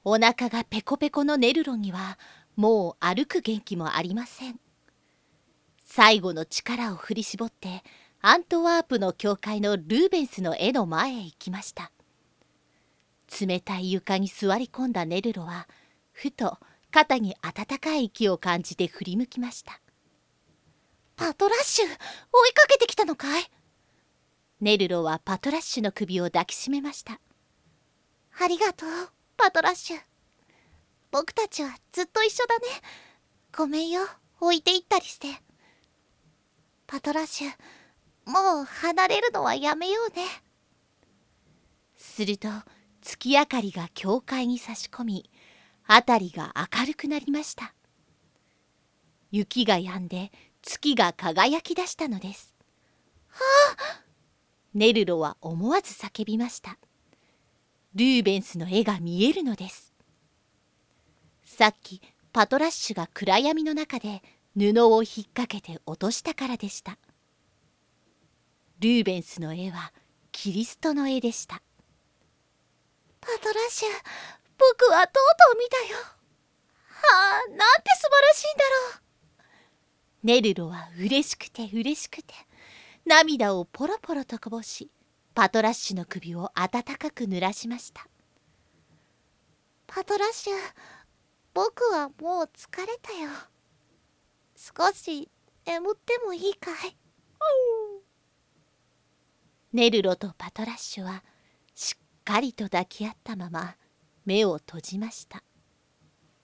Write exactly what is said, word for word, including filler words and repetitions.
お腹がペコペコのネルロにはもう歩く元気もありません。最後の力を振り絞ってアントワープの教会のルーベンスの絵の前へ行きました。冷たい床に座り込んだネルロはふと肩に温かい息を感じて振り向きました。パトラッシュ、追いかけてきたのかい？ネルロはパトラッシュの首を抱きしめました。ありがとう、パトラッシュ。僕たちはずっと一緒だね。ごめんよ、置いていったりして。パトラッシュ、もう離れるのはやめようね。すると月明かりが教会に差し込み、辺りが明るくなりました。雪が止んで月が輝き出したのです。はあ！ネルロは思わず叫びました。ルーベンスの絵が見えるのです。さっきパトラッシュが暗闇の中で布を引っ掛けて落としたからでした。ルーベンスの絵はキリストの絵でした。パトラッシュ、僕はとうとう見たよ。はあ、なんて素晴らしいんだろう。ネルロは嬉しくて嬉しくて涙をポロポロとこぼし、パトラッシュの首を温かく濡らしました。パトラッシュ、僕はもう疲れたよ。少し眠ってもいいかい？ネルロとパトラッシュはしっかりと抱き合ったまま目を閉じました。